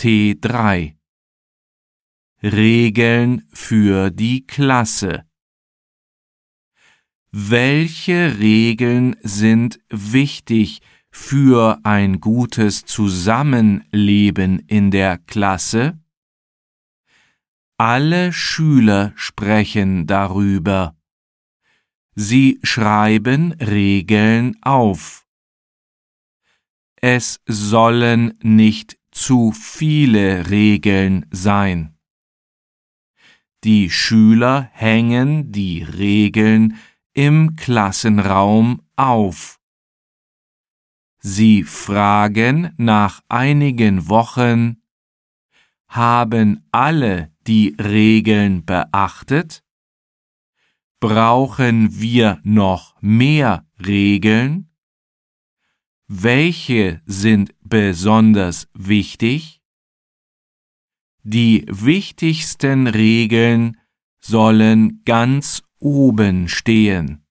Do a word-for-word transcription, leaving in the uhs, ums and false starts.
T drei. Regeln für die Klasse. Welche Regeln sind wichtig für ein gutes Zusammenleben in der Klasse? Alle Schüler sprechen darüber. Sie schreiben Regeln auf. Es sollen nicht zu viele Regeln sein. Die Schüler hängen die Regeln im Klassenraum auf. Sie fragen nach einigen Wochen: Haben alle die Regeln beachtet? Brauchen wir noch mehr Regeln? Welche sind besonders wichtig? Die wichtigsten Regeln sollen ganz oben stehen.